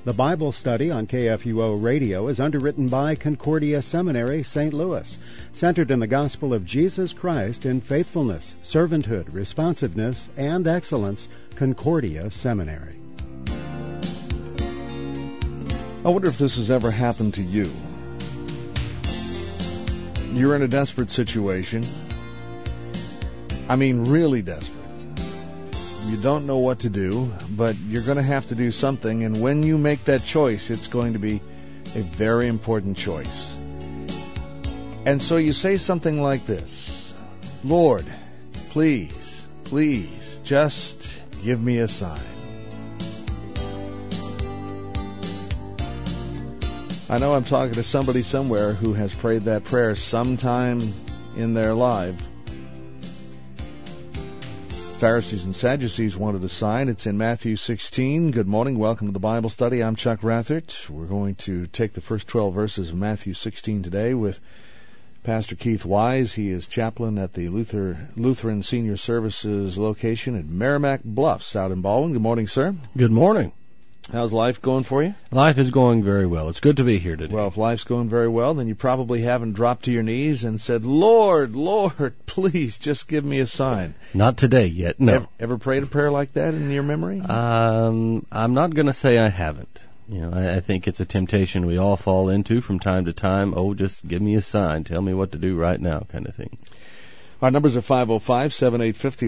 The Bible study on KFUO Radio is underwritten by Concordia Seminary, St. Louis, centered in the gospel of Jesus Christ in faithfulness, servanthood, responsiveness, and excellence. Concordia Seminary. I wonder if this has ever happened to you. You're in a desperate situation. I mean, really desperate. You don't know what to do, but you're going to have to do something, and when you make that choice, it's going to be a very important choice. And so you say something like this: Lord, please, please, just give me a sign. I know I'm talking to somebody somewhere who has prayed that prayer sometime in their life. Pharisees and Sadducees wanted a sign. It's in Matthew 16. Good morning. Welcome to the Bible study. I'm Chuck Rathert. We're going to take the first 12 verses of Matthew 16 today with Pastor Keith Wise. He is chaplain at the Lutheran Senior Services location at Merrimack Bluffs out in Baldwin. Good morning, sir. Good morning. How's life going for you? Life is going very well. It's good to be here today. Well, if life's going very well, then you probably haven't dropped to your knees and said, Lord, Lord, please just give me a sign. Not today yet, no. Ever prayed a prayer like that in your memory? I'm not going to say I haven't. I think it's a temptation we all fall into from time to time. Oh, just give me a sign. Tell me what to do right now, kind of thing. Our numbers are 505-7850,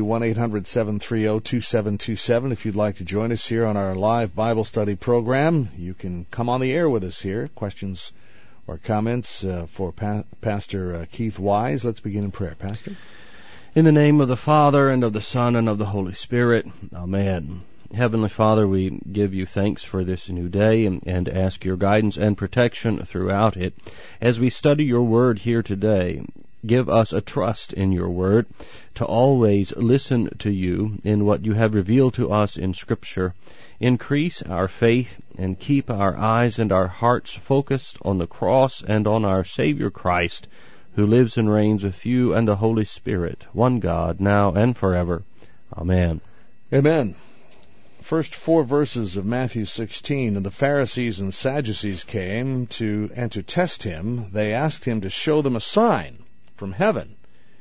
1-800-730-2727. If you'd like to join us here on our live Bible study program, you can come on the air with us here. Questions or comments for Pastor Keith Wise. Let's begin in prayer. Pastor? In the name of the Father, and of the Son, and of the Holy Spirit. Amen. Heavenly Father, we give you thanks for this new day and ask your guidance and protection throughout it. As we study your word here today, give us a trust in your word, to always listen to you in what you have revealed to us in Scripture. Increase our faith and keep our eyes and our hearts focused on the cross and on our Savior Christ, who lives and reigns with you and the Holy Spirit, one God, now and forever. Amen. Amen. First 4 verses of Matthew 16, and the Pharisees and Sadducees came to test him. They asked him to show them a sign from heaven.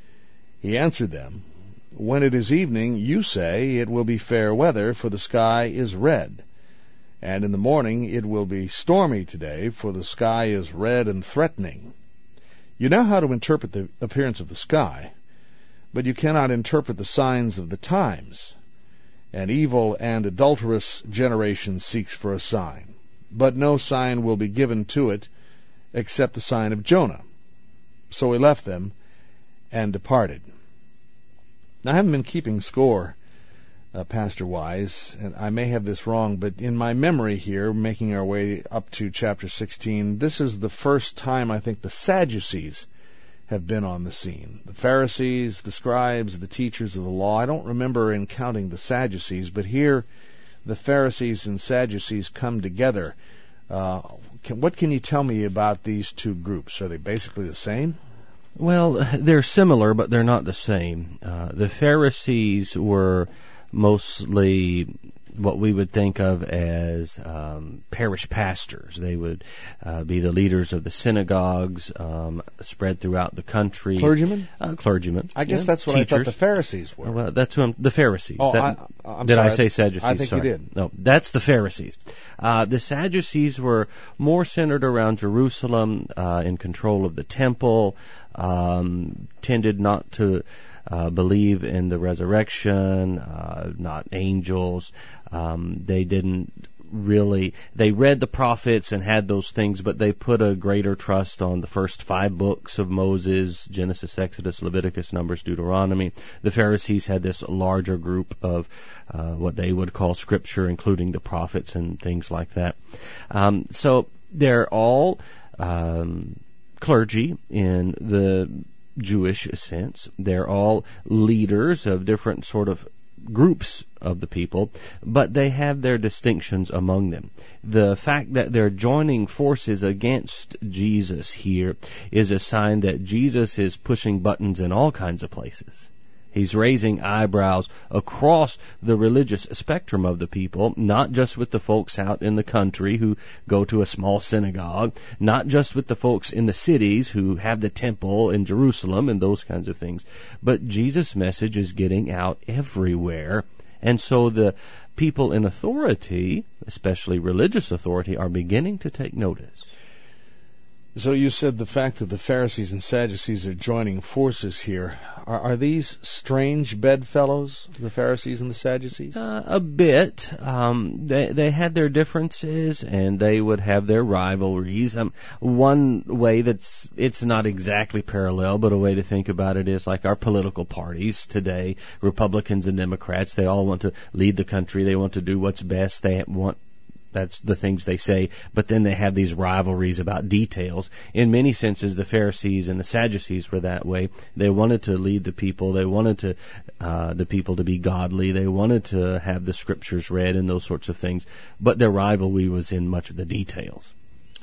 He answered them, when it is evening, you say it will be fair weather, for the sky is red. And in the morning it will be stormy today, for the sky is red and threatening. You know how to interpret the appearance of the sky, but you cannot interpret the signs of the times. An evil and adulterous generation seeks for a sign, but no sign will be given to it except the sign of Jonah. So he left them and departed. Now, I haven't been keeping score, Pastor Wise, and I may have this wrong, but in my memory here, making our way up to chapter 16, this is the first time I think the Sadducees have been on the scene. The Pharisees, the scribes, the teachers of the law. I don't remember in counting the Sadducees, but here the Pharisees and Sadducees come together. What can you tell me about these two groups? Are they basically the same? Well, they're similar, but they're not the same. The Pharisees were mostly what we would think of as parish pastors. They would be the leaders of the synagogues spread throughout the country. Clergymen? Clergymen. I guess that's what teachers. I thought the Pharisees were. Well, that's who the Pharisees. Oh, I'm sorry. I say Sadducees? I think Sorry. you did. No, that's the Pharisees. The Sadducees were more centered around Jerusalem, in control of the temple, tended not to believe in the resurrection, not angels. They read the prophets and had those things, but they put a greater trust on the first 5 books of Moses: Genesis, Exodus, Leviticus, Numbers, Deuteronomy. The Pharisees had this larger group of what they would call Scripture, including the prophets and things like that. So they're all clergy in the Jewish sense. They're all leaders of different sort of groups of the people, but they have their distinctions among them. The fact that they're joining forces against Jesus here is a sign that Jesus is pushing buttons in all kinds of places. He's raising eyebrows across the religious spectrum of the people, not just with the folks out in the country who go to a small synagogue, not just with the folks in the cities who have the temple in Jerusalem and those kinds of things, but Jesus' message is getting out everywhere. And so the people in authority, especially religious authority, are beginning to take notice. So you said the fact that the Pharisees and Sadducees are joining forces here. Are these strange bedfellows, the Pharisees and the Sadducees? A bit. They had their differences, and they would have their rivalries. One way it's not exactly parallel, but a way to think about it is like our political parties today, Republicans and Democrats. They all want to lead the country. They want to do what's best. That's the things they say, but then they have these rivalries about details. In many senses, the Pharisees and the Sadducees were that way. They wanted to lead the people. They wanted the people to be godly. They wanted to have the scriptures read and those sorts of things, but their rivalry was in much of the details.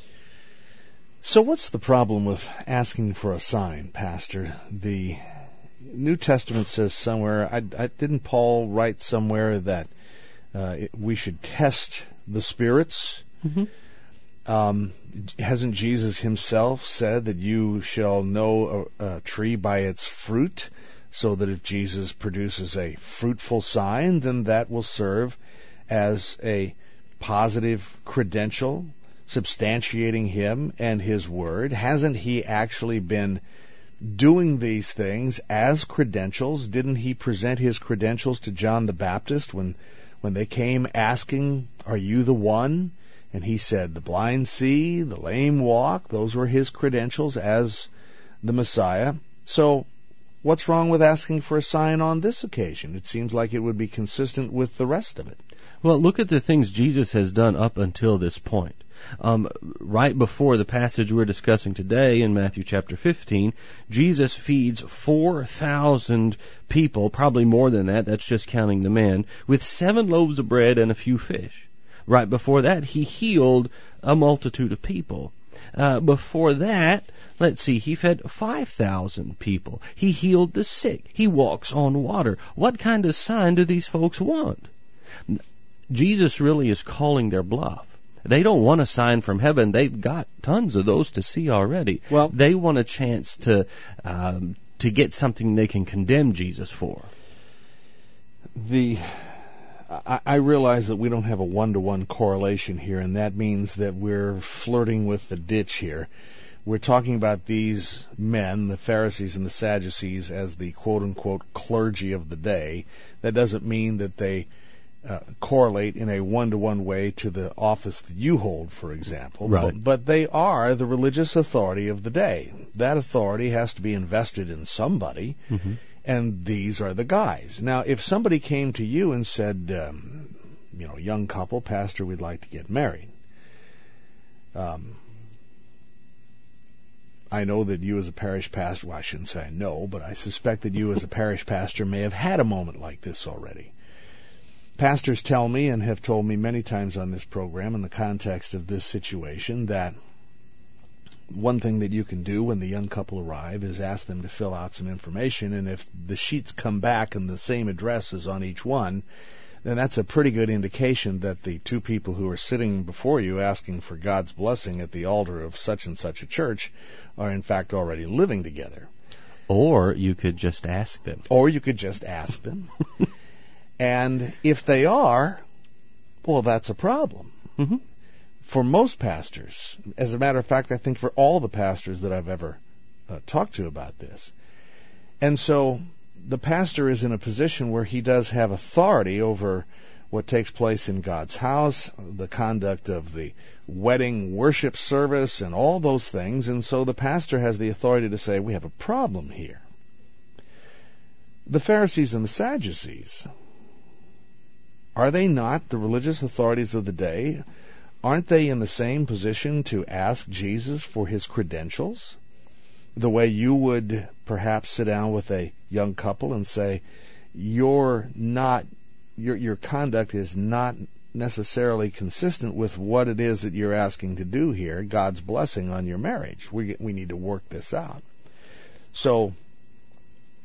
So what's the problem with asking for a sign, Pastor? The New Testament says somewhere, didn't Paul write somewhere that we should test the spirits? Mm-hmm. Hasn't Jesus himself said that you shall know a tree by its fruit, so that if Jesus produces a fruitful sign, then that will serve as a positive credential substantiating him and his word? Hasn't he actually been doing these things as credentials? Didn't he present his credentials to John the Baptist when they came asking, "Are you the one?" And he said, "The blind see, the lame walk." Those were his credentials as the Messiah. So what's wrong with asking for a sign on this occasion? It seems like it would be consistent with the rest of it. Well, look at the things Jesus has done up until this point. Right before the passage we're discussing today in Matthew chapter 15, Jesus feeds 4,000 people, probably more than that, that's just counting the men, with 7 loaves of bread and a few fish. Right before that, he healed a multitude of people. Before that, let's see, he fed 5,000 people. He healed the sick. He walks on water. What kind of sign do these folks want? Jesus really is calling their bluff. They don't want a sign from heaven. They've got tons of those to see already. Well, they want a chance to get something they can condemn Jesus for. I realize that we don't have a one-to-one correlation here, and that means that we're flirting with the ditch here. We're talking about these men, the Pharisees and the Sadducees, as the quote-unquote clergy of the day. That doesn't mean that they correlate in a one-to-one way to the office that you hold, for example. Right. But they are the religious authority of the day. That authority has to be invested in somebody, mm-hmm. and these are the guys. Now, if somebody came to you and said, young couple, Pastor, we'd like to get married. I know that you as a parish pastor, well, I shouldn't say I know, but I suspect that you as a parish pastor may have had a moment like this already. Pastors tell me, and have told me many times on this program in the context of this situation, that one thing that you can do when the young couple arrive is ask them to fill out some information, and if the sheets come back and the same address is on each one, then that's a pretty good indication that the two people who are sitting before you asking for God's blessing at the altar of such and such a church are in fact already living together. Or you could just ask them. And if they are, well, that's a problem. Mm-hmm. For most pastors, as a matter of fact, I think for all the pastors that I've ever talked to about this. And so the pastor is in a position where he does have authority over what takes place in God's house, the conduct of the wedding worship service, and all those things. And so the pastor has the authority to say, we have a problem here. The Pharisees and the Sadducees, are they not the religious authorities of the day? Aren't they in the same position to ask Jesus for his credentials? The way you would perhaps sit down with a young couple and say, your conduct is not necessarily consistent with what it is that you're asking to do here, God's blessing on your marriage. We need to work this out. So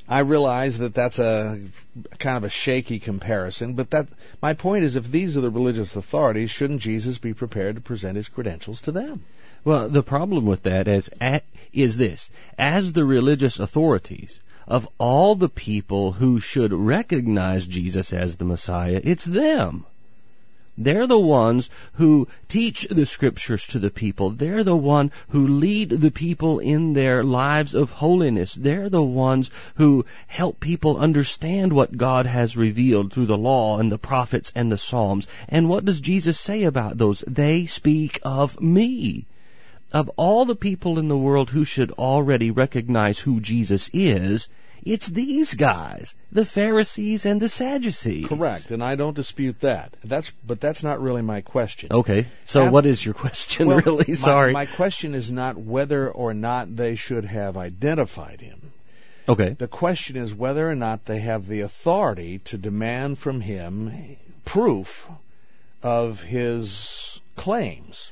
I realize that that's a kind of a shaky comparison, but my point is, if these are the religious authorities, shouldn't Jesus be prepared to present his credentials to them? Well, the problem with that is this. As the religious authorities, of all the people who should recognize Jesus as the Messiah, it's them. They're the ones who teach the Scriptures to the people. They're the one who lead the people in their lives of holiness. They're the ones who help people understand what God has revealed through the law and the prophets and the Psalms. And what does Jesus say about those? They speak of me. Of all the people in the world who should already recognize who Jesus is, it's these guys, the Pharisees and the Sadducees. Correct, and I don't dispute that. But that's not really my question. Okay, so what is your question, really? Sorry. My question is not whether or not they should have identified him. Okay. The question is whether or not they have the authority to demand from him proof of his claims.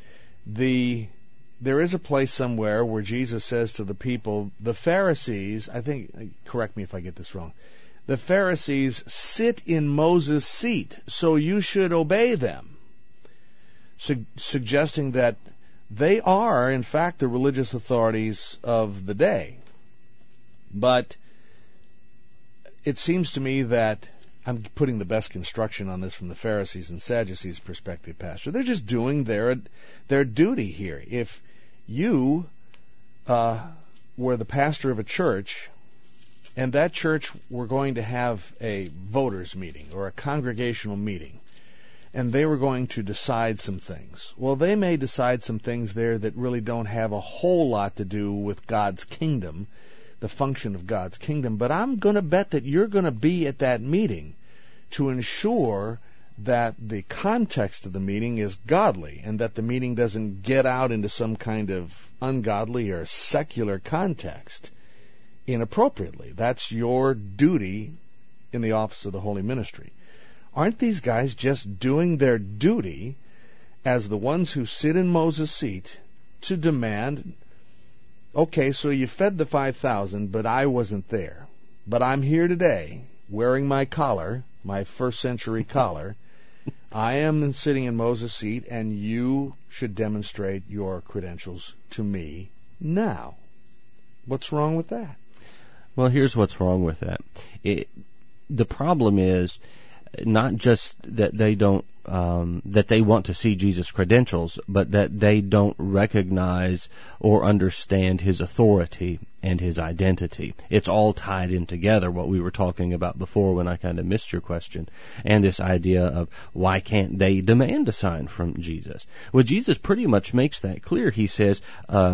There is a place somewhere where Jesus says to the people, the Pharisees, I think, correct me if I get this wrong, the Pharisees sit in Moses' seat, so you should obey them, suggesting that they are, in fact, the religious authorities of the day. But it seems to me that I'm putting the best construction on this from the Pharisees and Sadducees' perspective, Pastor. They're just doing their duty here. If you were the pastor of a church, and that church were going to have a voters' meeting or a congregational meeting, and they were going to decide some things. Well, they may decide some things there that really don't have a whole lot to do with God's kingdom, the function of God's kingdom, but I'm going to bet that you're going to be at that meeting to ensure that the context of the meeting is godly and that the meeting doesn't get out into some kind of ungodly or secular context inappropriately. That's your duty in the office of the holy ministry. Aren't these guys just doing their duty as the ones who sit in Moses' seat to demand, okay, so you fed the 5,000, but I wasn't there. But I'm here today wearing my collar, my first century collar. I am sitting in Moses' seat, and you should demonstrate your credentials to me now. What's wrong with that? Well, here's what's wrong with that. The problem is not just that they don't that they want to see Jesus' credentials, but that they don't recognize or understand his authority and his identity. It's all tied in together, what we were talking about before when I kind of missed your question, and this idea of why can't they demand a sign from Jesus? Well, Jesus pretty much makes that clear. He says,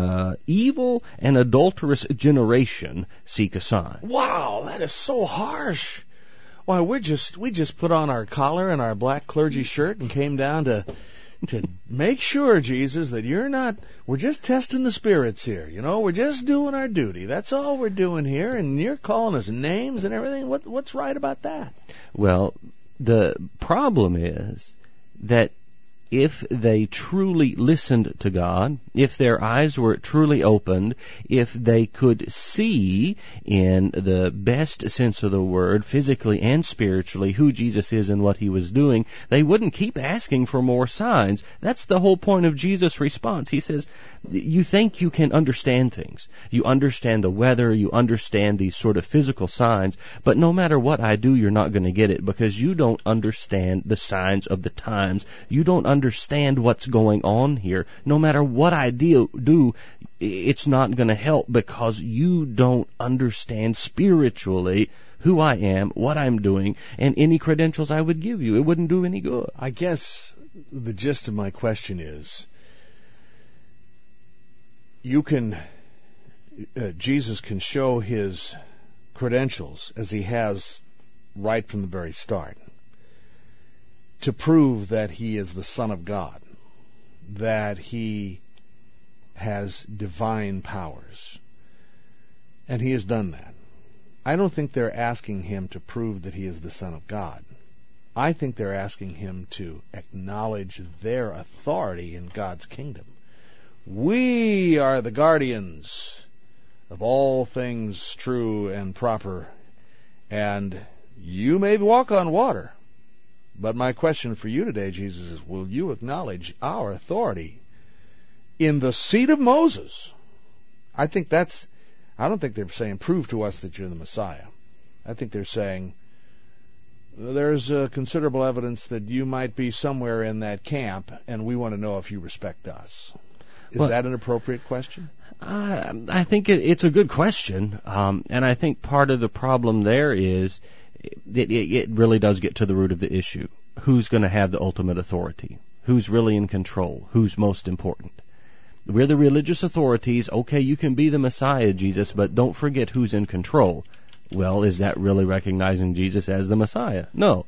evil and adulterous generation seek a sign. Wow, that is so harsh. Why, we just put on our collar and our black clergy shirt and came down to make sure, Jesus, that we're just testing the spirits here. You know, we're just doing our duty. That's all we're doing here, and you're calling us names and everything. What's right about that? Well, the problem is that if they truly listened to God, if their eyes were truly opened, if they could see in the best sense of the word, physically and spiritually, who Jesus is and what he was doing, they wouldn't keep asking for more signs. That's the whole point of Jesus' response. He says, you think you can understand things. You understand the weather, you understand these sort of physical signs, but no matter what I do, you're not going to get it because you don't understand the signs of the times. You don't understand what's going on here. No matter what I do, it's not going to help because you don't understand spiritually who I am, what I'm doing, and any credentials I would give you. It wouldn't do any good. I guess the gist of my question is, Jesus can show his credentials as he has right from the very start to prove that he is the Son of God, that he has divine powers. And he has done that. I don't think they're asking him to prove that he is the Son of God. I think they're asking him to acknowledge their authority in God's kingdom. We are the guardians of all things true and proper, and you may walk on water. But my question for you today, Jesus, is will you acknowledge our authority in the seat of Moses? I don't think they're saying, prove to us that you're the Messiah. I think they're saying, there's considerable evidence that you might be somewhere in that camp, and we want to know if you respect us. Is that an appropriate question? I think it's a good question, and I think part of the problem there is it really does get to the root of the issue. Who's going to have the ultimate authority? Who's really in control? Who's most important? We're the religious authorities. Okay, you can be the Messiah, Jesus, but don't forget who's in control. Well, is that really recognizing Jesus as the Messiah? No.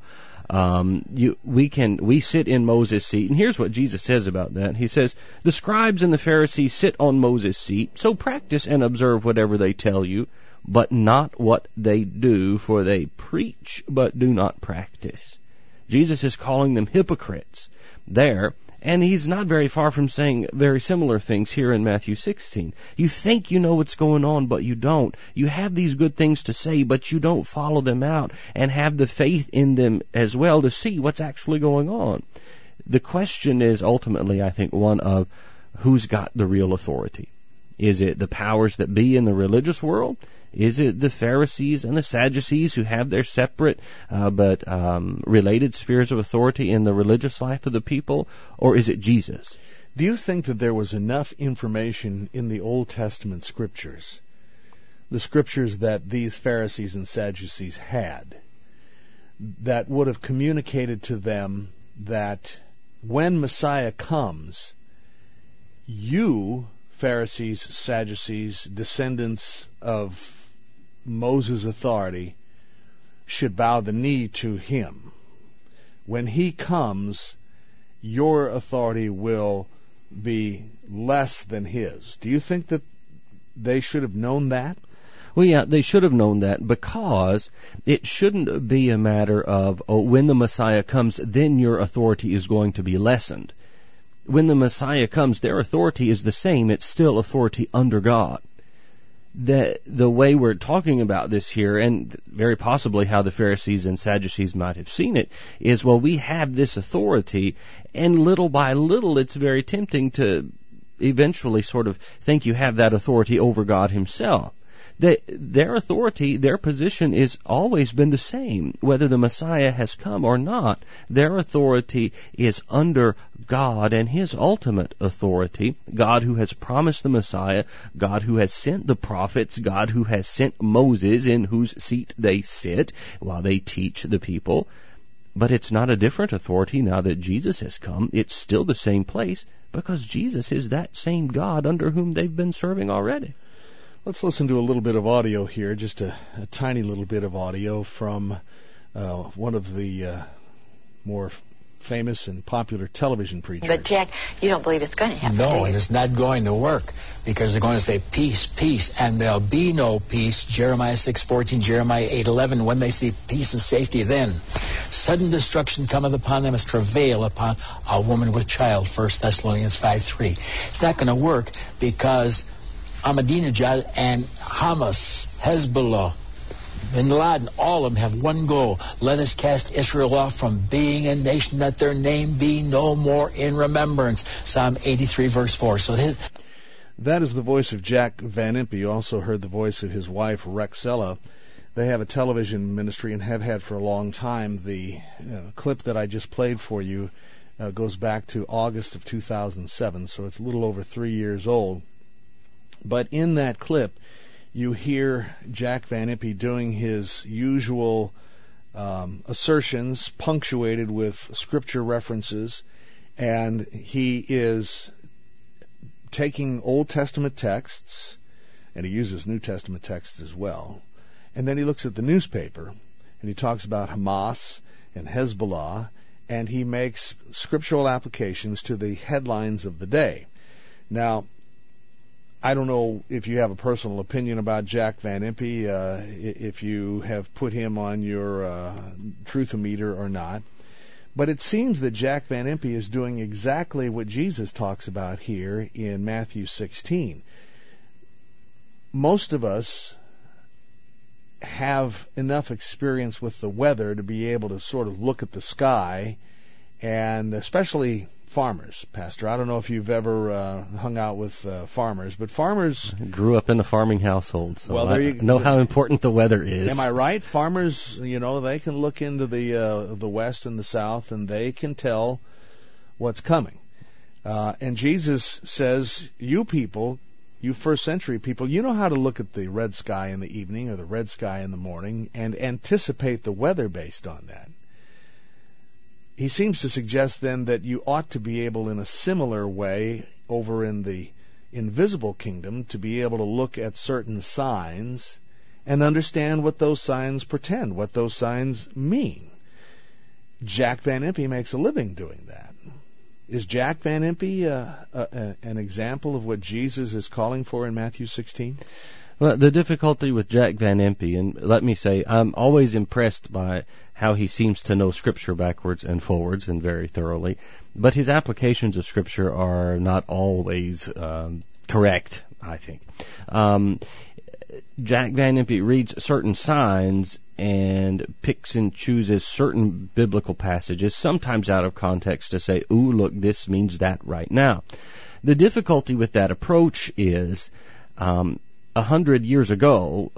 We sit in Moses' seat, and here's what Jesus says about that. He says, the scribes and the Pharisees sit on Moses' seat, so practice and observe whatever they tell you, but not what they do, for they preach but do not practice. Jesus is calling them hypocrites there, and he's not very far from saying very similar things here in Matthew 16. You think you know what's going on, but you don't. You have these good things to say, but you don't follow them out and have the faith in them as well to see what's actually going on. The question is ultimately, I think, one of who's got the real authority. Is it the powers that be in the religious world? Is it the Pharisees and the Sadducees who have their separate but related spheres of authority in the religious life of the people? Or is it Jesus? Do you think that there was enough information in the Old Testament scriptures, the scriptures that these Pharisees and Sadducees had, that would have communicated to them that when Messiah comes, you, Pharisees, Sadducees, descendants of Moses' authority, should bow the knee to him. When he comes, your authority will be less than his. Do you think that they should have known that? Well, yeah, they should have known that, because it shouldn't be a matter of, when the Messiah comes, then your authority is going to be lessened. When the Messiah comes, their authority is the same. It's still authority under God. The way we're talking about this here, and very possibly how the Pharisees and Sadducees might have seen it, is, well, we have this authority, and little by little it's very tempting to eventually sort of think you have that authority over God himself. Their authority, their position has always been the same. Whether the Messiah has come or not, their authority is under God and his ultimate authority. God who has promised the Messiah, God who has sent the prophets, God who has sent Moses, in whose seat they sit while they teach the people. But it's not a different authority now that Jesus has come. It's still the same place, because Jesus is that same God under whom they've been serving already. Let's listen to a little bit of audio here, just a tiny little bit of audio from one of the more famous and popular television preachers. But, Jack, you don't believe it's going to happen, No, and it's not going to work, because they're going to say, peace, peace, and there'll be no peace. Jeremiah 6:14, Jeremiah 8:11, when they see peace and safety, then sudden destruction cometh upon them as travail upon a woman with child, 1 Thessalonians 5:3. It's not going to work, because Ahmadinejad and Hamas, Hezbollah, Bin Laden, all of them have one goal. Let us cast Israel off from being a nation, that their name be no more in remembrance. Psalm 83, verse 4. That is the voice of Jack Van Impe. You also heard the voice of his wife, Rexella. They have a television ministry and have had for a long time. The clip that I just played for you goes back to August of 2007, so it's a little over 3 years old. But in that clip, you hear Jack Van Impe doing his usual assertions, punctuated with scripture references, and he is taking Old Testament texts, and he uses New Testament texts as well, and then he looks at the newspaper, and he talks about Hamas and Hezbollah, and he makes scriptural applications to the headlines of the day. Now, I don't know if you have a personal opinion about Jack Van Impe, if you have put him on your truth-o-meter or not, but it seems that Jack Van Impe is doing exactly what Jesus talks about here in Matthew 16. most of us have enough experience with the weather to be able to sort of look at the sky, and especially farmers, Pastor. I don't know if you've ever hung out with farmers, but farmers... I grew up in a farming household, so well, I know how important the weather is. Am I right? Farmers, they can look into the west and the south, and they can tell what's coming. And Jesus says, you people, you first century people, you know how to look at the red sky in the evening or the red sky in the morning and anticipate the weather based on that. He seems to suggest then that you ought to be able in a similar way over in the invisible kingdom to be able to look at certain signs and understand what those signs portend, what those signs mean. Jack Van Impe makes a living doing that. Is Jack Van Impe an example of what Jesus is calling for in Matthew 16? Well, the difficulty with Jack Van Impe, and let me say, I'm always impressed by how he seems to know Scripture backwards and forwards and very thoroughly, but his applications of Scripture are not always correct, I think. Jack Van Impe reads certain signs and picks and chooses certain biblical passages, sometimes out of context, to say, ooh, look, this means that right now. The difficulty with that approach is 100 years ago,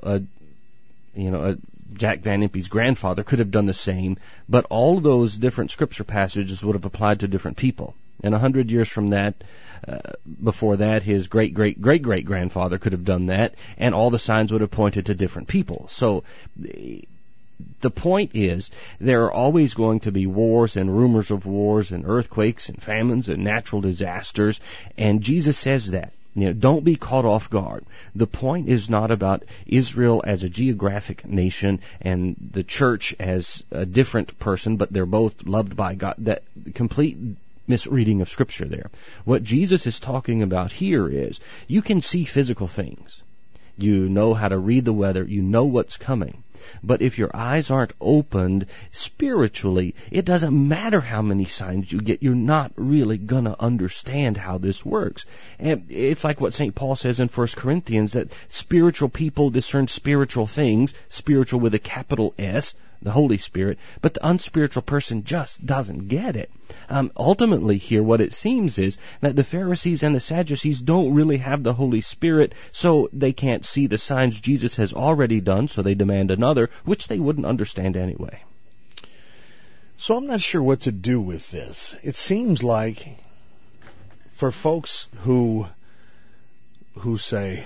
Jack Van Impe's grandfather could have done the same, but all those different scripture passages would have applied to different people. And 100 years from that, before that, his great-great-great-great-grandfather could have done that, and all the signs would have pointed to different people. So the point is, there are always going to be wars and rumors of wars and earthquakes and famines and natural disasters, and Jesus says that. Don't be caught off guard. The point is not about Israel as a geographic nation and the church as a different person, but they're both loved by God. That complete misreading of Scripture there. What Jesus is talking about here is, you can see physical things. You know how to read the weather. You know what's coming. But if your eyes aren't opened spiritually, it doesn't matter how many signs you get. You're not really going to understand how this works. And it's like what St. Paul says in 1 Corinthians, that spiritual people discern spiritual things, spiritual with a capital S, the Holy Spirit, but the unspiritual person just doesn't get it. Ultimately here, what it seems is that the Pharisees and the Sadducees don't really have the Holy Spirit, so they can't see the signs Jesus has already done, so they demand another, which they wouldn't understand anyway. So I'm not sure what to do with this. It seems like for folks who say,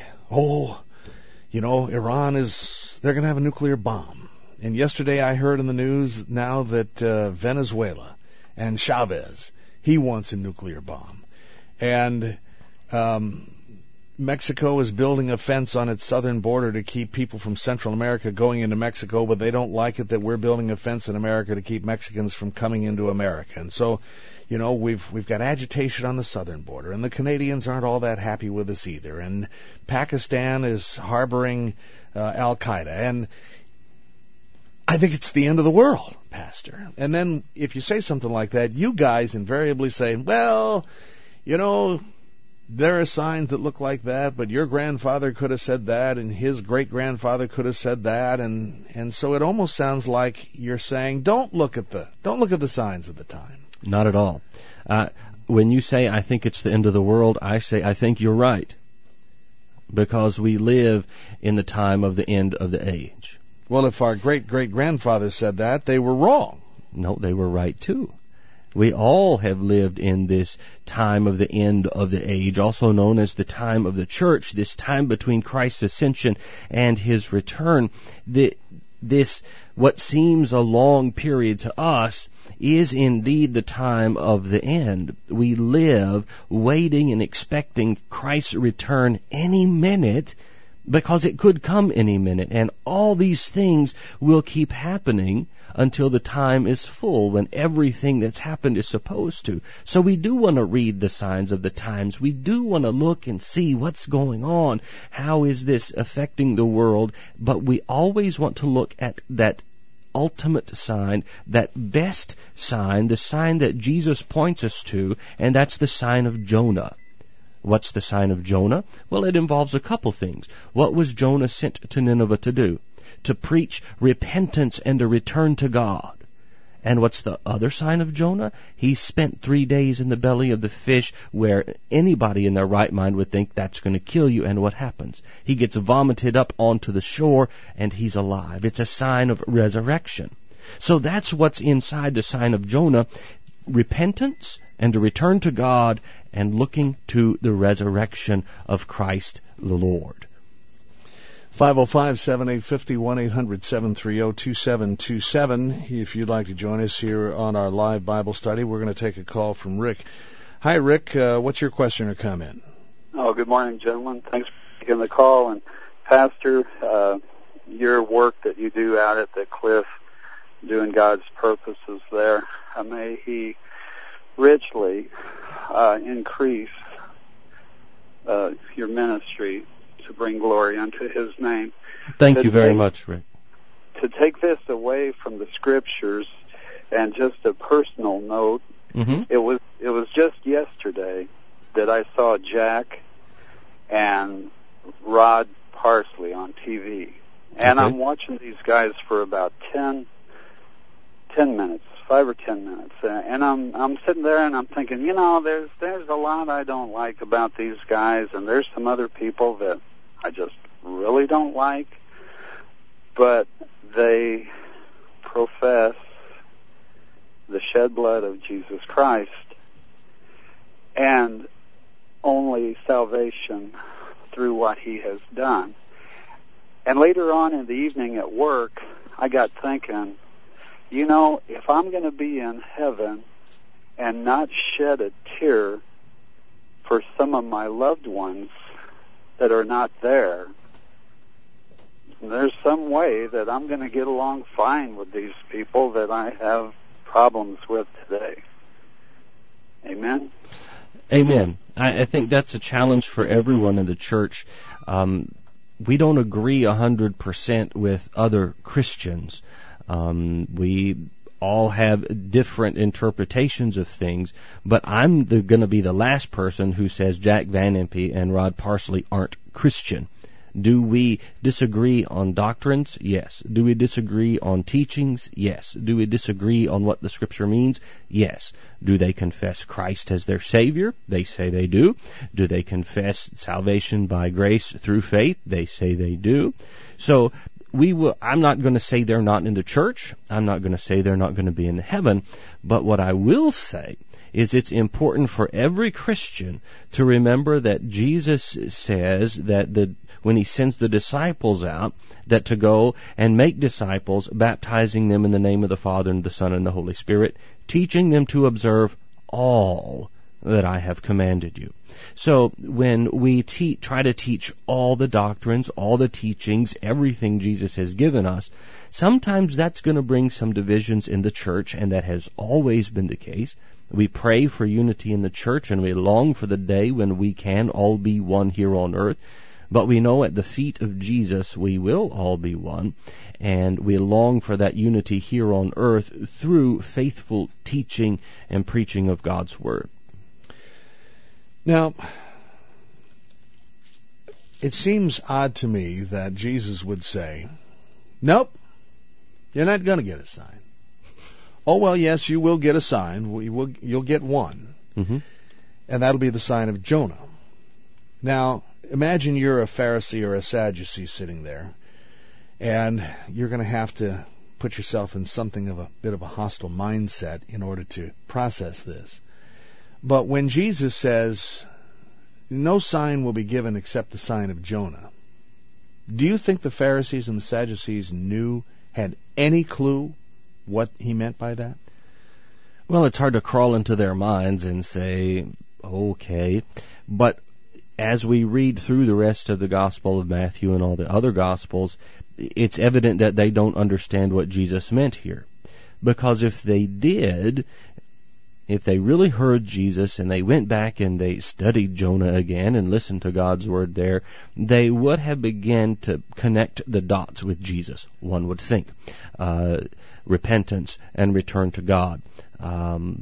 Iran they're going to have a nuclear bomb. And yesterday I heard in the news now that Venezuela and Chavez, he wants a nuclear bomb. And Mexico is building a fence on its southern border to keep people from Central America going into Mexico, but they don't like it that we're building a fence in America to keep Mexicans from coming into America. And so, we've got agitation on the southern border, and the Canadians aren't all that happy with us either. And Pakistan is harboring Al-Qaeda. And I think it's the end of the world, Pastor. And then if you say something like that, you guys invariably say, well, there are signs that look like that, but your grandfather could have said that, and his great-grandfather could have said that, and so it almost sounds like you're saying, don't look at the signs of the time. Not at all. When you say, I think it's the end of the world, I say, I think you're right, because we live in the time of the end of the age. Well, if our great-great-grandfather said that, they were wrong. No, they were right too. We all have lived in this time of the end of the age, also known as the time of the church, this time between Christ's ascension and his return. This, what seems a long period to us, is indeed the time of the end. We live waiting and expecting Christ's return any minute, because it could come any minute. And all these things will keep happening until the time is full, when everything that's happened is supposed to. So we do want to read the signs of the times. We do want to look and see what's going on. How is this affecting the world? But we always want to look at that ultimate sign, that best sign, the sign that Jesus points us to, and that's the sign of Jonah. What's the sign of Jonah? Well, it involves a couple things. What was Jonah sent to Nineveh to do? To preach repentance and a return to God. And what's the other sign of Jonah? He spent 3 days in the belly of the fish, where anybody in their right mind would think that's going to kill you. And what happens? He gets vomited up onto the shore, and he's alive. It's a sign of resurrection. So that's what's inside the sign of Jonah: repentance and a return to God, and looking to the resurrection of Christ the Lord. 505-7850, 1-800-730-2727. If you'd like to join us here on our live Bible study, we're going to take a call from Rick. Hi, Rick. What's your question or comment? Oh, good morning, gentlemen. Thanks for taking the call. And Pastor, your work that you do out at the cliff, doing God's purposes there, may He richly increase your ministry to bring glory unto His name. Thank you very much, Rick. To take this away from the Scriptures and just a personal note, it was just yesterday that I saw Jack and Rod Parsley on TV. And I'm watching these guys for about 10 minutes, 5 or 10 minutes. And I'm sitting there and I'm thinking, there's a lot I don't like about these guys, and there's some other people that I just really don't like, but they profess the shed blood of Jesus Christ and only salvation through what He has done. And later on in the evening at work, I got thinking, if I'm going to be in heaven and not shed a tear for some of my loved ones that are not there, there's some way that I'm going to get along fine with these people that I have problems with today. Amen? Amen. I think that's a challenge for everyone in the church. We don't agree 100% with other Christians. We all have different interpretations of things, but I'm going to be the last person who says Jack Van Impe and Rod Parsley aren't Christian. Do we disagree on doctrines? Yes. Do we disagree on teachings? Yes. Do we disagree on what the Scripture means? Yes. Do they confess Christ as their Savior? They say they do. Do they confess salvation by grace through faith? They say they do. So I'm not going to say they're not in the church. I'm not going to say they're not going to be in heaven. But what I will say is it's important for every Christian to remember that Jesus says that when He sends the disciples out, that to go and make disciples, baptizing them in the name of the Father and the Son and the Holy Spirit, teaching them to observe all that I have commanded you. So when we try to teach all the doctrines, all the teachings, everything Jesus has given us, sometimes that's going to bring some divisions in the church, and that has always been the case. We pray for unity in the church, and we long for the day when we can all be one here on earth. But we know at the feet of Jesus we will all be one, and we long for that unity here on earth through faithful teaching and preaching of God's Word. Now, it seems odd to me that Jesus would say, nope, you're not going to get a sign. Oh, well, yes, you will get a sign. You'll get one. And that'll be the sign of Jonah. Now, imagine you're a Pharisee or a Sadducee sitting there, and you're going to have to put yourself in something of a bit of a hostile mindset in order to process this. But when Jesus says, no sign will be given except the sign of Jonah, do you think the Pharisees and the Sadducees had any clue what He meant by that? Well, it's hard to crawl into their minds and say, okay. But as we read through the rest of the Gospel of Matthew and all the other Gospels, it's evident that they don't understand what Jesus meant here. Because if they did, if they really heard Jesus and they went back and they studied Jonah again and listened to God's Word there, they would have begun to connect the dots with Jesus, one would think. Repentance and return to God.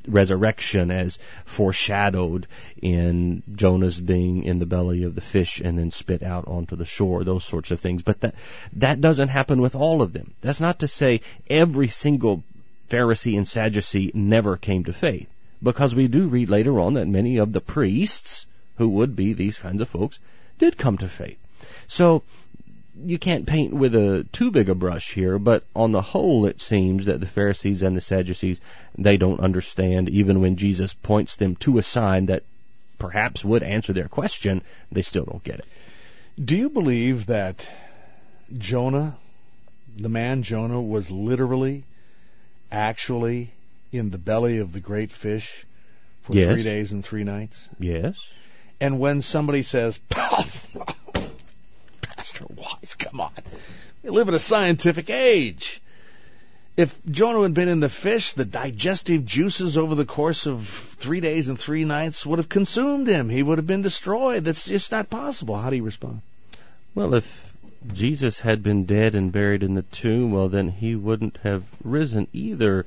resurrection as foreshadowed in Jonah's being in the belly of the fish and then spit out onto the shore, those sorts of things. But that doesn't happen with all of them. That's not to say every single Pharisee and Sadducee never came to faith, because we do read later on that many of the priests, who would be these kinds of folks, did come to faith. So you can't paint with too big a brush here, but on the whole it seems that the Pharisees and the Sadducees, they don't understand, even when Jesus points them to a sign that perhaps would answer their question, they still don't get it. Do you believe that Jonah, the man Jonah, was literally, actually in the belly of the great fish for 3 days and 3 nights? Yes. And when somebody says, Pastor Wise, come on, we live in a scientific age. If Jonah had been in the fish, the digestive juices over the course of 3 days and 3 nights would have consumed him. He would have been destroyed. That's just not possible. How do you respond? Well, if Jesus had been dead and buried in the tomb, well, then he wouldn't have risen either.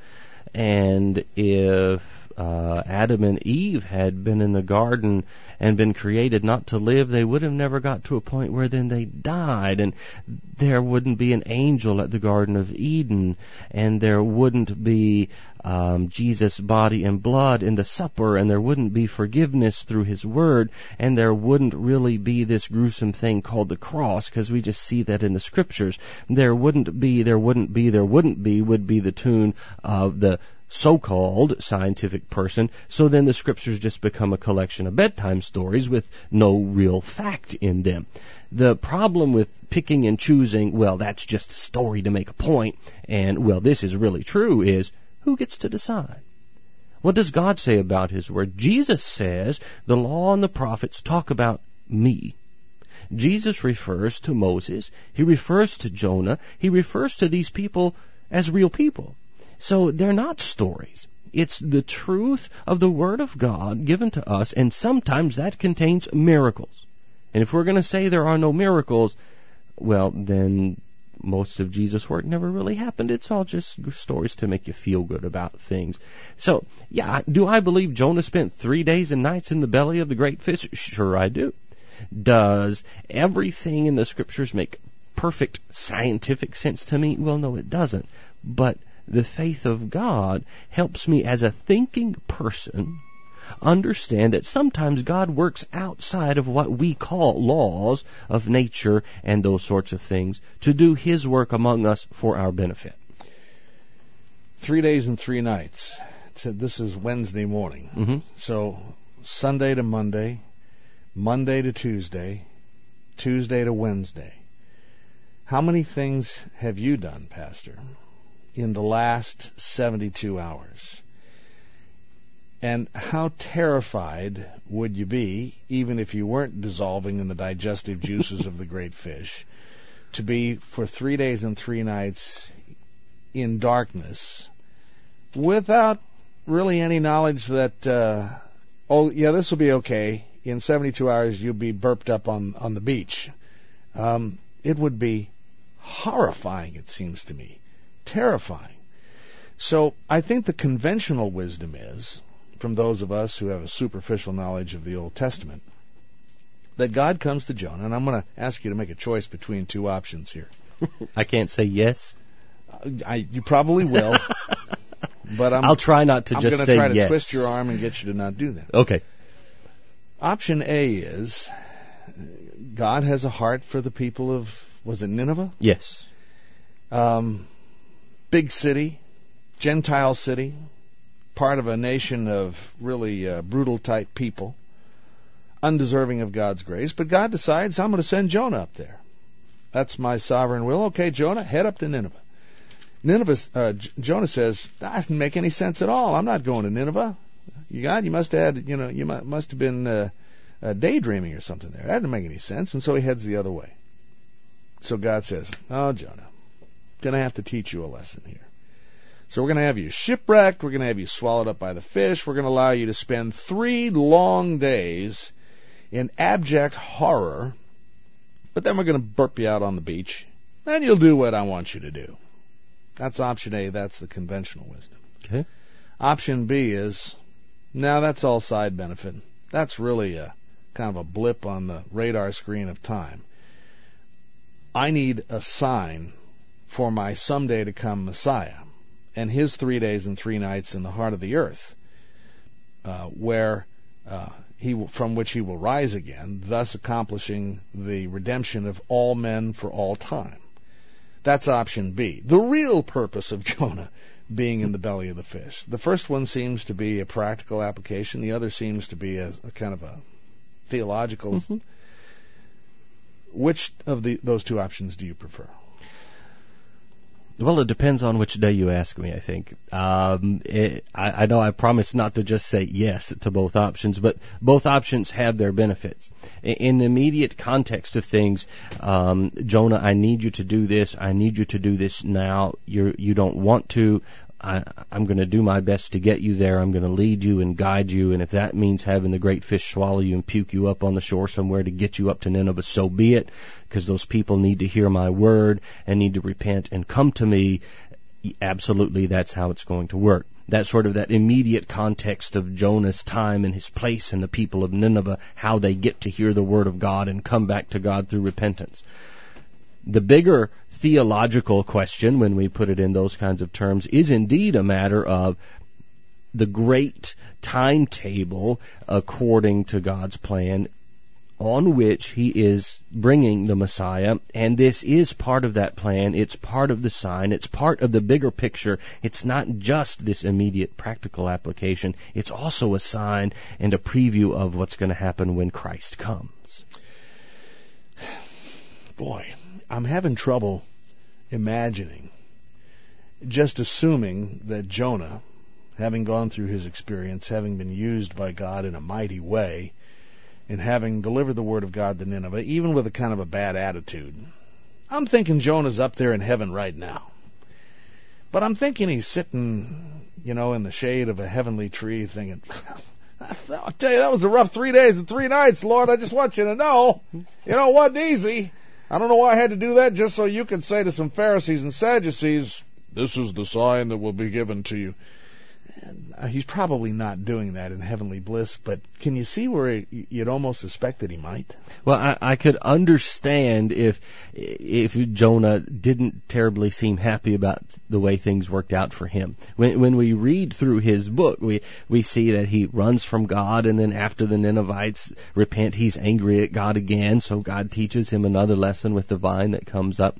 And if Adam and Eve had been in the garden and been created not to live, they would have never got to a point where then they died, and there wouldn't be an angel at the Garden of Eden, and there wouldn't be Jesus' body and blood in the supper, and there wouldn't be forgiveness through his word, and there wouldn't really be this gruesome thing called the cross, because we just see that in the scriptures. There wouldn't be would be the tune of the so-called scientific person. So then the scriptures just become a collection of bedtime stories with no real fact in them. The problem with picking and choosing, well, that's just a story to make a point, and, well, this is really true, is who gets to decide? What does God say about his word? Jesus says the law and the prophets talk about me. Jesus refers to Moses. He refers to Jonah. He refers to these people as real people. So they're not stories. It's the truth of the Word of God given to us, and sometimes that contains miracles. And if we're going to say there are no miracles, well, then most of Jesus' work never really happened. It's all just stories to make you feel good about things. So, yeah, do I believe Jonah spent 3 days and nights in the belly of the great fish? Sure I do. Does everything in the Scriptures make perfect scientific sense to me? Well, no, it doesn't. But the faith of God helps me as a thinking person understand that sometimes God works outside of what we call laws of nature and those sorts of things to do his work among us for our benefit. 3 days and 3 nights. This is Wednesday morning. Mm-hmm. So Sunday to Monday, Monday to Tuesday, Tuesday to Wednesday. How many things have you done, Pastor, in the last 72 hours? And how terrified would you be, even if you weren't dissolving in the digestive juices of the great fish, to be for 3 days and 3 nights in darkness without really any knowledge that, this will be okay. In 72 hours, you'll be burped up on the beach. It would be horrifying, it seems to me. Terrifying. So I think the conventional wisdom is, from those of us who have a superficial knowledge of the Old Testament, that God comes to Jonah, and I'm going to ask you to make a choice between 2 options here. I can't say yes. You probably will, but I'll try not to just say yes. I'm going to try to twist your arm and get you to not do that. Okay. Option A is God has a heart for the people of, was it Nineveh? Yes. Big city, Gentile city, part of a nation of really brutal type people, undeserving of God's grace. But God decides, I'm going to send Jonah up there. That's my sovereign will. Okay, Jonah, head up to Nineveh. Jonah says, that doesn't make any sense at all. I'm not going to Nineveh. You must have had, you must have been daydreaming or something there. That didn't make any sense. And so he heads the other way. So God says, oh, Jonah, going to have to teach you a lesson here. So we're going to have you shipwrecked. We're going to have you swallowed up by the fish. We're going to allow you to spend 3 long days in abject horror. But then we're going to burp you out on the beach. And you'll do what I want you to do. That's option A. That's the conventional wisdom. Okay. Option B is Now that's all side benefit. That's really a kind of a blip on the radar screen of time. I need a sign for my someday to come Messiah and his 3 days and 3 nights in the heart of the earth, from which he will rise again, thus accomplishing the redemption of all men for all time. That's option B. The real purpose of Jonah being in the belly of the fish. The first one seems to be a practical application. The other seems to be a kind of a theological. Mm-hmm. Which of those two options do you prefer? Well, it depends on which day you ask me, I think. I know I promised not to just say yes to both options, but both options have their benefits. In the immediate context of things, Jonah, I need you to do this. I need you to do this now. You don't want to. I'm going to do my best to get you there. I'm going to lead you and guide you. And if that means having the great fish swallow you and puke you up on the shore somewhere to get you up to Nineveh, so be it, because those people need to hear my word and need to repent and come to me. Absolutely, that's how it's going to work. That's sort of that immediate context of Jonah's time and his place in the people of Nineveh, how they get to hear the word of God and come back to God through repentance. The bigger theological question, when we put it in those kinds of terms, is indeed a matter of the great timetable according to God's plan on which he is bringing the Messiah, and this is part of that plan. It's part of the sign. It's part of the bigger picture. It's not just this immediate practical application. It's also a sign and a preview of what's going to happen when Christ comes. Boy, I'm having trouble imagining, just assuming that Jonah, having gone through his experience, having been used by God in a mighty way, and having delivered the word of God to Nineveh, even with a kind of a bad attitude, I'm thinking Jonah's up there in heaven right now. But I'm thinking he's sitting, in the shade of a heavenly tree thinking, I'll tell you, that was a rough 3 days and 3 nights, Lord. I just want you to know, it wasn't easy. I don't know why I had to do that, just so you could say to some Pharisees and Sadducees, this is the sign that will be given to you. He's probably not doing that in heavenly bliss, but can you see where you'd almost suspect that he might? Well, I could understand if Jonah didn't terribly seem happy about the way things worked out for him. When we read through his book, we see that he runs from God, and then after the Ninevites repent, he's angry at God again, so God teaches him another lesson with the vine that comes up.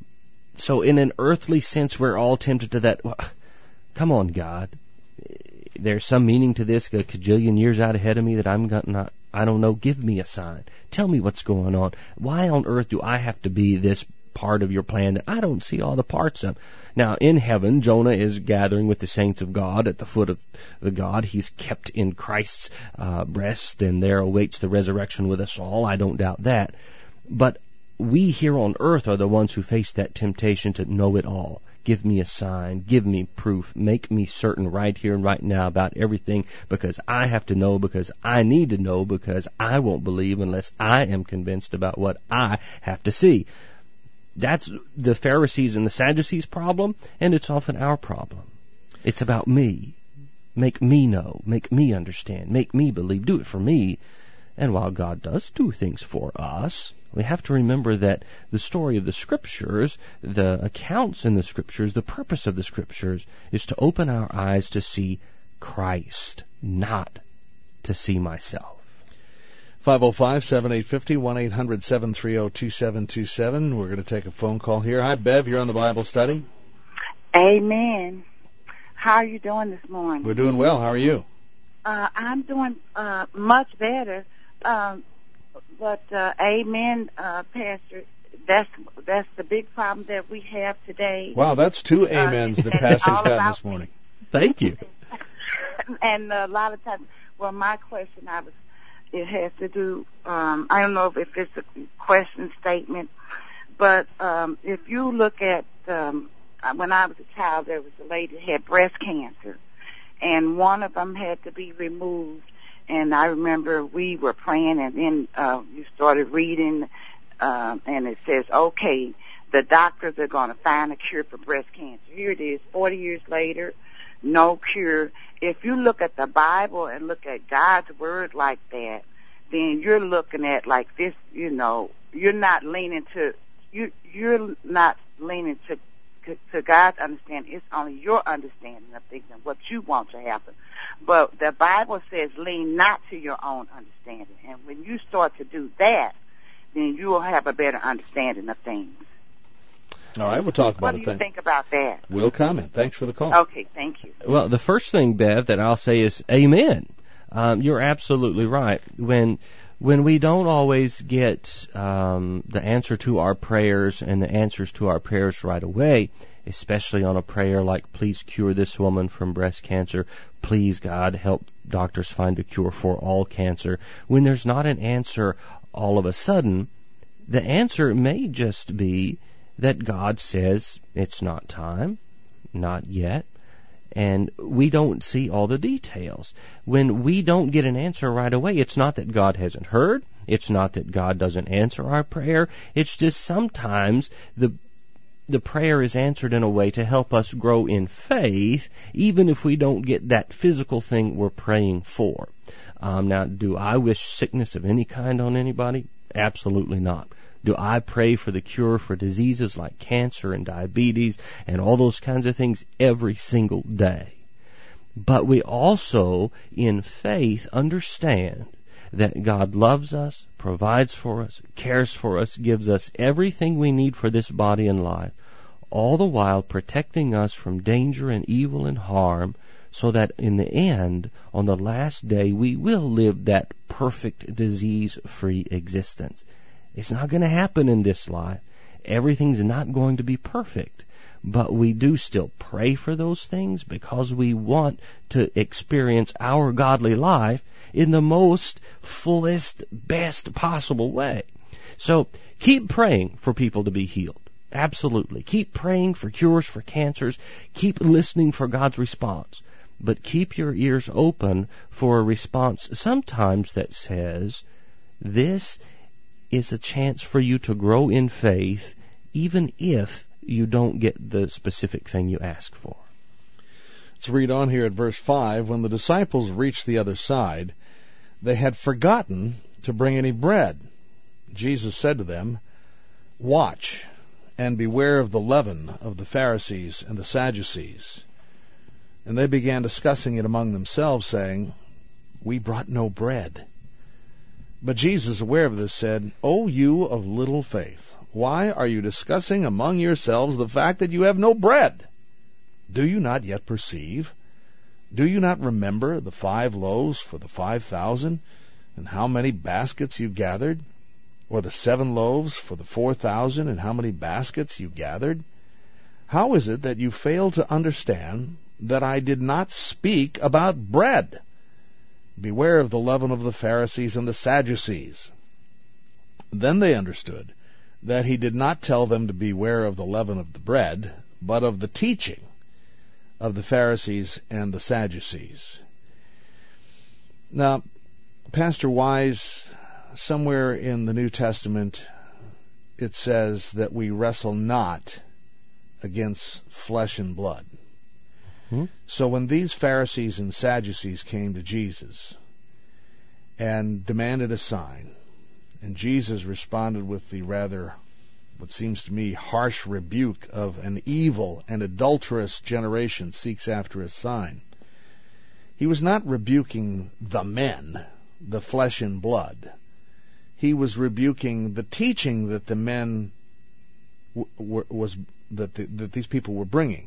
So in an earthly sense, we're all tempted to that, well, come on, God. There's some meaning to this, a cajillion years out ahead of me that I don't know, give me a sign. Tell me what's going on. Why on earth do I have to be this part of your plan that I don't see all the parts of? Now, in heaven, Jonah is gathering with the saints of God at the foot of the God. He's kept in Christ's breast, and there awaits the resurrection with us all. I don't doubt that. But we here on earth are the ones who face that temptation to know it all. Give me a sign, give me proof, make me certain right here and right now about everything, because I have to know, because I need to know, because I won't believe unless I am convinced about what I have to see. That's the Pharisees and the Sadducees' problem, and it's often our problem. It's about me. Make me know, make me understand, make me believe, do it for me. And while God does do things for us, we have to remember that the story of the Scriptures, the accounts in the Scriptures, the purpose of the Scriptures is to open our eyes to see Christ, not to see myself. 505-7850, 1-800-730-2727. We're going to take a phone call here. Hi, Bev. You're on the Bible study. Amen. How are you doing this morning? We're doing well. How are you? I'm doing much better. But amen, Pastor. That's the big problem that we have today. Wow, that's 2 amens that Pastor's gotten this morning. Thank you. And a lot of times, well, my question it has to do. I don't know if it's a question statement, but if you look at when I was a child, there was a lady that had breast cancer, and one of them had to be removed. And I remember we were praying, and then you started reading, and it says, okay, the doctors are going to find a cure for breast cancer. Here it is, 40 years later, no cure, if you look at the Bible and look at God's word like that, then you're looking at like this, you're not leaning to God's understanding. It's only your understanding of things and what you want to happen. But the Bible says lean not to your own understanding. And when you start to do that, then you will have a better understanding of things. All right, we'll talk about it then. What do you think about that? We'll comment. Thanks for the call. Okay, thank you. Well, the first thing, Bev, that I'll say is amen. You're absolutely right. When we don't always get the answer to our prayers and the answers to our prayers right away, especially on a prayer like, please cure this woman from breast cancer, please, God, help doctors find a cure for all cancer, when there's not an answer all of a sudden, the answer may just be that God says it's not time, not yet, and we don't see all the details. When we don't get an answer right away, it's not that God hasn't heard, it's not that God doesn't answer our prayer, it's just sometimes the prayer is answered in a way to help us grow in faith, even if we don't get that physical thing we're praying for. Now, do I wish sickness of any kind on anybody? Absolutely not. Do I pray for the cure for diseases like cancer and diabetes and all those kinds of things every single day? But we also, in faith, understand that God loves us, provides for us, cares for us, gives us everything we need for this body and life, all the while protecting us from danger and evil and harm, so that in the end, on the last day, we will live that perfect disease-free existence. It's not going to happen in this life. Everything's not going to be perfect. But we do still pray for those things because we want to experience our godly life in the most fullest, best possible way. So keep praying for people to be healed. Absolutely. Keep praying for cures for cancers. Keep listening for God's response. But keep your ears open for a response sometimes that says, this is a chance for you to grow in faith, even if you don't get the specific thing you ask for. Let's read on here at verse 5. When the disciples reached the other side, they had forgotten to bring any bread. Jesus said to them, watch and beware of the leaven of the Pharisees and the Sadducees. And they began discussing it among themselves, saying, we brought no bread. But Jesus, aware of this, said, O you of little faith, why are you discussing among yourselves the fact that you have no bread? Do you not yet perceive? Do you not remember the 5 loaves for the 5,000, and how many baskets you gathered? Or the 7 loaves for the 4,000, and how many baskets you gathered? How is it that you fail to understand that I did not speak about bread? Beware of the leaven of the Pharisees and the Sadducees. Then they understood that he did not tell them to beware of the leaven of the bread, but of the teaching of the Pharisees and the Sadducees. Now, Pastor Wise, somewhere in the New Testament, it says that we wrestle not against flesh and blood. So when these Pharisees and Sadducees came to Jesus and demanded a sign, and Jesus responded with the rather, what seems to me, harsh rebuke of an evil and adulterous generation seeks after a sign, he was not rebuking the men, the flesh and blood. He was rebuking the teaching that the men that these people were bringing.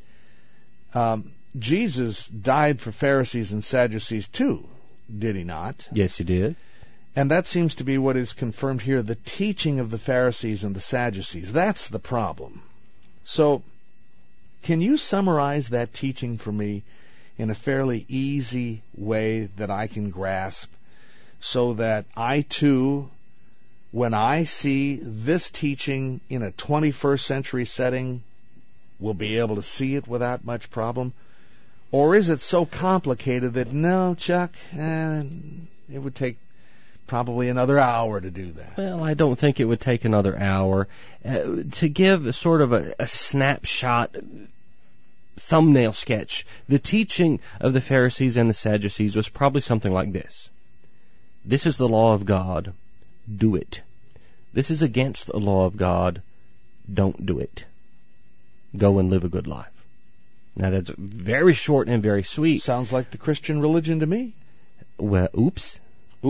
Jesus died for Pharisees and Sadducees too, did he not? Yes, he did. And that seems to be what is confirmed here, the teaching of the Pharisees and the Sadducees. That's the problem. So, can you summarize that teaching for me in a fairly easy way that I can grasp, so that I too, when I see this teaching in a 21st century setting, will be able to see it without much problem? Or is it so complicated that, no, Chuck, it would take probably another hour to do that? Well, I don't think it would take another hour. To give sort of a snapshot thumbnail sketch, the teaching of the Pharisees and the Sadducees was probably something like this. This is the law of God. Do it. This is against the law of God. Don't do it. Go and live a good life. Now that's very short and very sweet. Sounds like the Christian religion to me. Well, oops.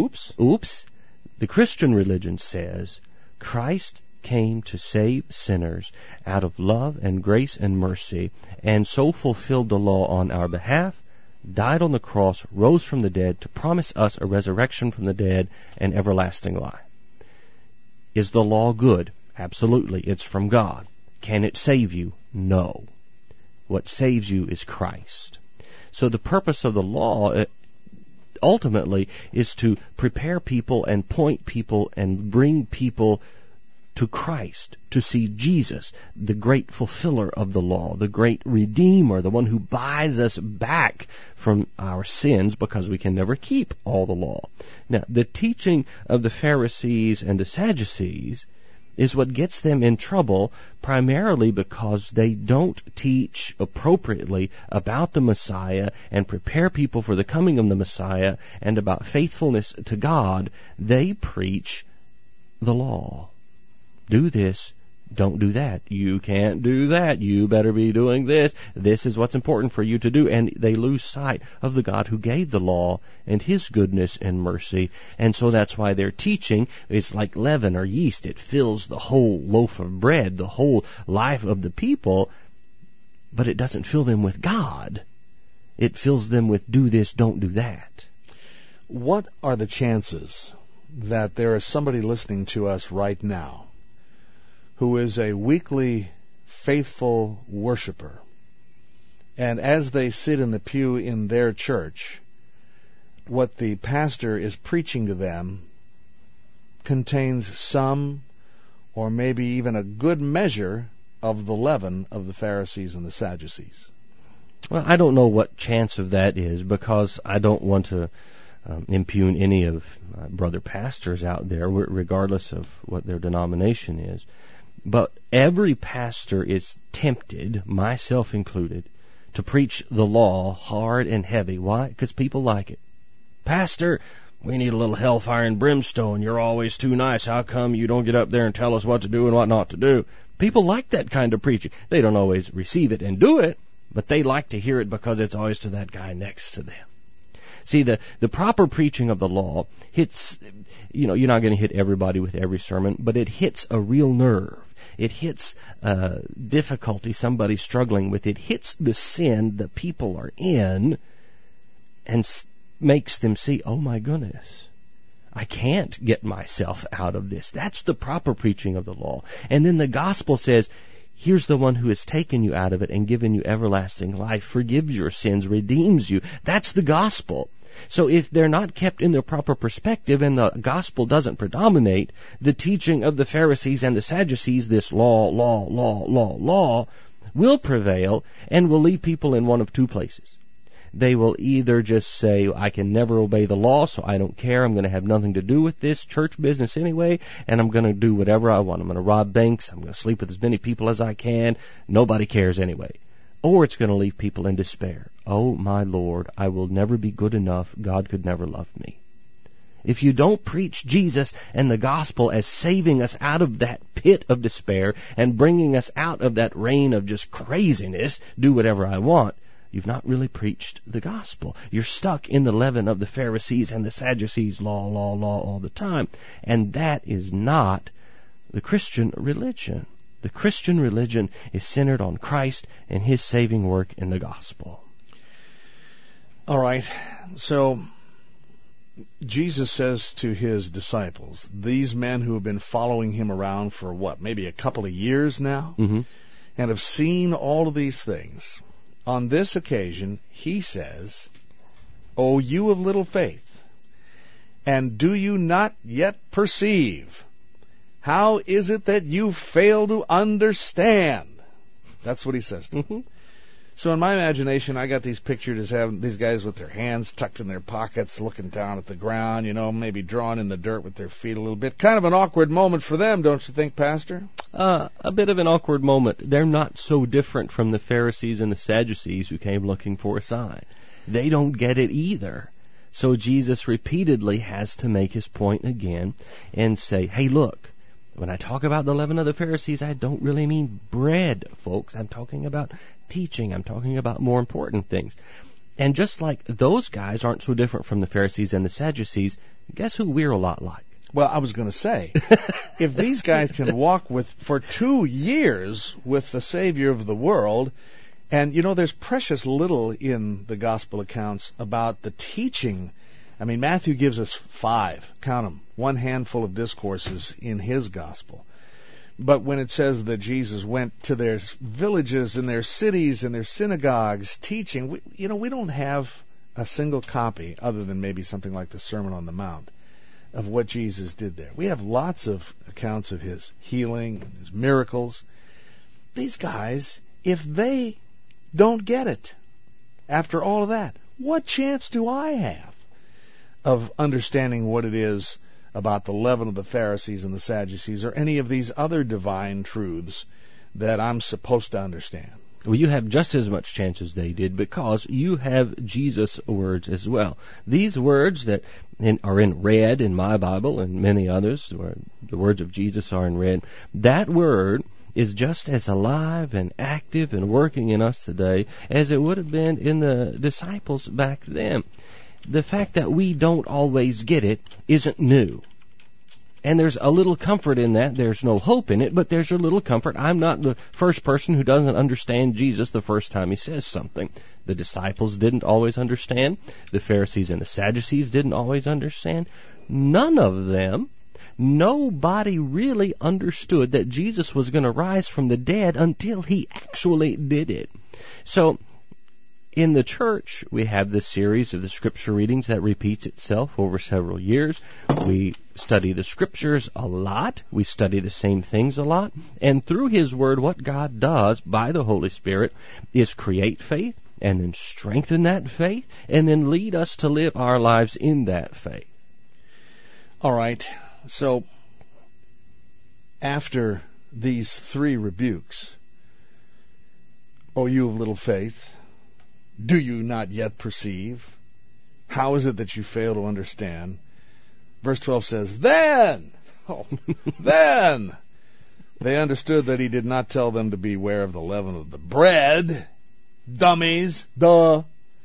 The Christian religion says Christ came to save sinners out of love and grace and mercy, and so fulfilled the law on our behalf, died on the cross, rose from the dead to promise us a resurrection from the dead and everlasting life. Is the law good? Absolutely. It's from God. Can it save you? No. What saves you is Christ. So the purpose of the law ultimately is to prepare people and point people and bring people to Christ, to see Jesus, the great fulfiller of the law, the great redeemer, the one who buys us back from our sins because we can never keep all the law. Now, the teaching of the Pharisees and the Sadducees is what gets them in trouble, primarily because they don't teach appropriately about the Messiah and prepare people for the coming of the Messiah and about faithfulness to God. They preach the law. Do this, don't do that. You can't do that. You better be doing this. This is what's important for you to do. And they lose sight of the God who gave the law and His goodness and mercy. And so that's why their teaching is like leaven or yeast. It fills the whole loaf of bread, the whole life of the people, but it doesn't fill them with God. It fills them with do this, don't do that. What are the chances that there is somebody listening to us right now who is a weekly faithful worshiper, and as they sit in the pew in their church, what the pastor is preaching to them contains some or maybe even a good measure of the leaven of the Pharisees and the Sadducees? Well, I don't know what chance of that is, because I don't want to impugn any of brother pastors out there, regardless of what their denomination is. But every pastor is tempted, myself included, to preach the law hard and heavy. Why? Because people like it. Pastor, we need a little hellfire and brimstone. You're always too nice. How come you don't get up there and tell us what to do and what not to do? People like that kind of preaching. They don't always receive it and do it, but they like to hear it because it's always to that guy next to them. See, the proper preaching of the law hits, you're not going to hit everybody with every sermon, but it hits a real nerve. It hits difficulty somebody's struggling with. It hits the sin the people are in and makes them see, oh my goodness, I can't get myself out of this. That's the proper preaching of the law. And then the gospel says, here's the one who has taken you out of it and given you everlasting life, forgives your sins, redeems you. That's the gospel. So if they're not kept in their proper perspective and the gospel doesn't predominate, the teaching of the Pharisees and the Sadducees, this law, will prevail and will leave people in one of two places. They will either just say, I can never obey the law, so I don't care. I'm going to have nothing to do with this church business anyway, and I'm going to do whatever I want. I'm going to rob banks. I'm going to sleep with as many people as I can. Nobody cares anyway. Or it's going to leave people in despair. Oh, my Lord, I will never be good enough. God could never love me. If you don't preach Jesus and the gospel as saving us out of that pit of despair and bringing us out of that reign of just craziness, do whatever I want, you've not really preached the gospel. You're stuck in the leaven of the Pharisees and the Sadducees, law all the time. And that is not the Christian religion. The Christian religion is centered on Christ and His saving work in the gospel. All right. So Jesus says to His disciples, these men who have been following Him around for maybe a couple of years now, and have seen all of these things, on this occasion, He says, O you of little faith, and do you not yet perceive? How is it that you fail to understand? That's what He says to them. So in my imagination, I got these pictured as having these guys with their hands tucked in their pockets, looking down at the ground, maybe drawing in the dirt with their feet a little bit. Kind of an awkward moment for them, don't you think, Pastor? a bit of an awkward moment. They're not so different from the Pharisees and the Sadducees who came looking for a sign. They don't get it either. So Jesus repeatedly has to make his point again and say, hey, look, when I talk about the leaven of the Pharisees, I don't really mean bread, folks. I'm talking about teaching. I'm talking about more important things. And just like those guys aren't so different from the Pharisees and the Sadducees, guess who we're a lot like? Well, I was going to say, if these guys can walk for 2 years with the Savior of the world, and, there's precious little in the gospel accounts about the teaching. I mean, Matthew gives us 5, count them, 1 handful of discourses in his gospel. But when it says that Jesus went to their villages and their cities and their synagogues teaching, we don't have a single copy, other than maybe something like the Sermon on the Mount, of what Jesus did there. We have lots of accounts of his healing and his miracles. These guys, if they don't get it after all of that, what chance do I have of understanding what it is about the leaven of the Pharisees and the Sadducees or any of these other divine truths that I'm supposed to understand? Well, you have just as much chance as they did because you have Jesus' words as well. These words that are in red in my Bible and many others, where the words of Jesus are in red, that word is just as alive and active and working in us today as it would have been in the disciples back then. The fact that we don't always get it isn't new. And there's a little comfort in that. There's no hope in it, but there's a little comfort. I'm not the first person who doesn't understand Jesus the first time he says something. The disciples didn't always understand. The Pharisees and the Sadducees didn't always understand. None of them, nobody really understood that Jesus was going to rise from the dead until he actually did it. So, in the church, we have this series of the scripture readings that repeats itself over several years. We study the scriptures a lot. We study the same things a lot. And through his word, what God does by the Holy Spirit is create faith and then strengthen that faith and then lead us to live our lives in that faith. All right. So, after these 3 rebukes, O you of little faith, do you not yet perceive? How is it that you fail to understand? Verse 12 says, then they understood that he did not tell them to beware of the leaven of the bread, dummies, but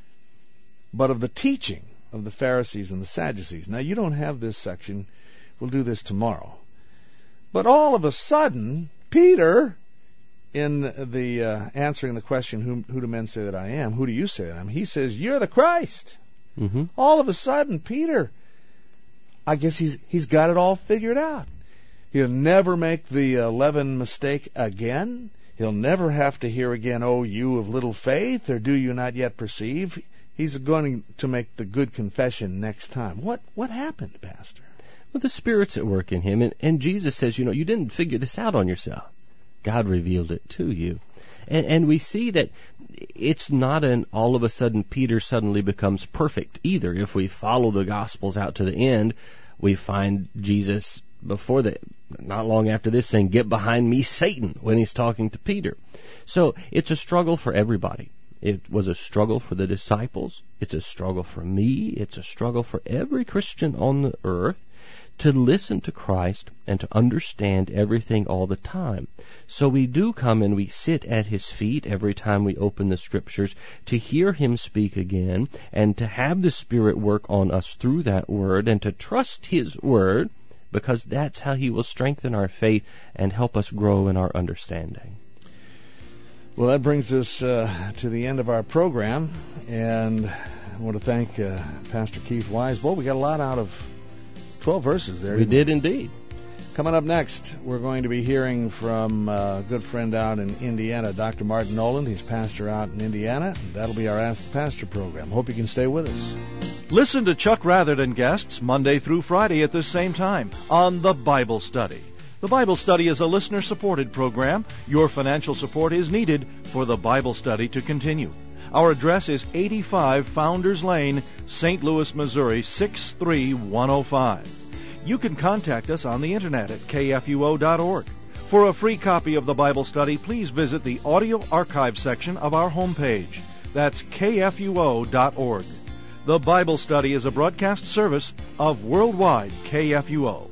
of the teaching of the Pharisees and the Sadducees. Now, you don't have this section. We'll do this tomorrow. But all of a sudden, Peter, in the answering the question, who do men say that I am? Who do you say that I am? He says, you're the Christ. Mm-hmm. All of a sudden, Peter, I guess he's got it all figured out. He'll never make the leaven mistake again. He'll never have to hear again, oh, you of little faith, or do you not yet perceive? He's going to make the good confession next time. What happened, Pastor? Well, the Spirit's at work in him, and Jesus says, you didn't figure this out on yourself. God revealed it to you. And we see that it's not an all of a sudden Peter suddenly becomes perfect either. If we follow the Gospels out to the end, we find Jesus not long after this saying, get behind me, Satan, when he's talking to Peter. So it's a struggle for everybody. It was a struggle for the disciples. It's a struggle for me. It's a struggle for every Christian on the earth to listen to Christ and to understand everything all the time. So we do come and we sit at his feet every time we open the scriptures to hear him speak again and to have the Spirit work on us through that word and to trust his word, because that's how he will strengthen our faith and help us grow in our understanding. Well, that brings us to the end of our program, and I want to thank Pastor Keith Wise. Well, we got a lot out of 12 verses there. We did indeed. Coming up next, we're going to be hearing from a good friend out in Indiana, Dr. Martin Noland. He's pastor out in Indiana. That'll be our Ask the Pastor program. Hope you can stay with us. Listen to Chuck Rathert and guests Monday through Friday at this same time on The Bible Study. The Bible Study is a listener-supported program. Your financial support is needed for The Bible Study to continue. Our address is 85 Founders Lane, St. Louis, Missouri, 63105. You can contact us on the internet at kfuo.org. For a free copy of the Bible study, please visit the audio archive section of our homepage. That's kfuo.org. The Bible study is a broadcast service of Worldwide KFUO.